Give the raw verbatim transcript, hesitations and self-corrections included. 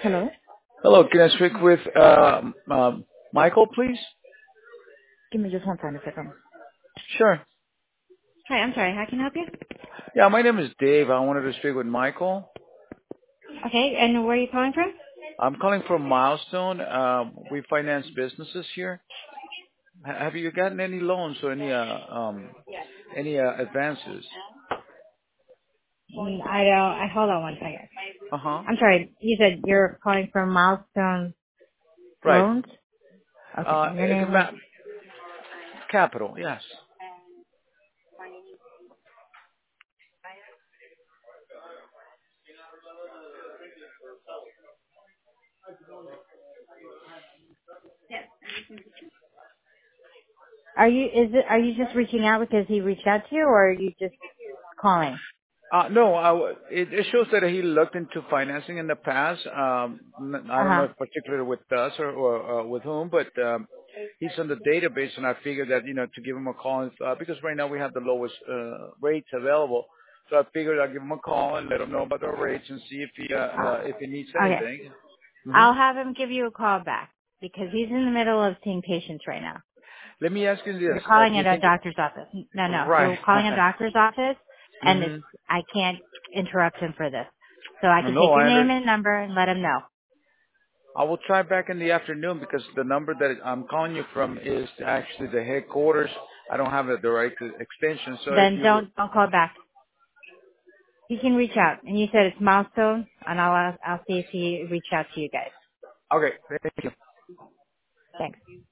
Hello? Hello, can I speak with uh, um, Michael, please? Give me just one time, a second. Sure. Hi, I'm sorry. How can I help you? Yeah, my name is Dave. I wanted to speak with Michael. Okay, and where are you calling from? I'm calling from Milestone. Um, we finance businesses here. Ha- Have you gotten any loans or any uh, um, any uh, advances? Mm, I don't. I hold on one second. Uh huh. I'm sorry. You said you're calling from Milestone Right. Loans. Okay, Uh, and your it's a name was. ma- capital. Yes. Are you? Is it? Are you just reaching out because he reached out to you, or are you just calling? Uh, no, I w it, it shows that he looked into financing in the past. Um, n- I Uh don't know huh. if particularly with us or, or uh, with whom, but um, he's on the database, and I figured that you know to give him a call uh, because right now we have the lowest uh, rates available. So I figured I'd give him a call and let him know about the rates and see if he uh, uh, if he needs Uh, okay. anything. hmm I'll have him give you a call back because he's in the middle of seeing patients right now. Let me ask you You're this: uh, calling Do you at a think? doctor's office. No, no, Right. you're calling a doctor's office, and it's hmm I can't interrupt him for this. So I can No, take your I name under. and number and let him know. I will try back in the afternoon because the number that I'm calling you from is actually the headquarters. I don't have a direct extension. So if Then you would, don't don't call back. He can reach out, and you said it's Milestone, and I'll I'll see if he reach out to you guys. okay, thank you. Thanks.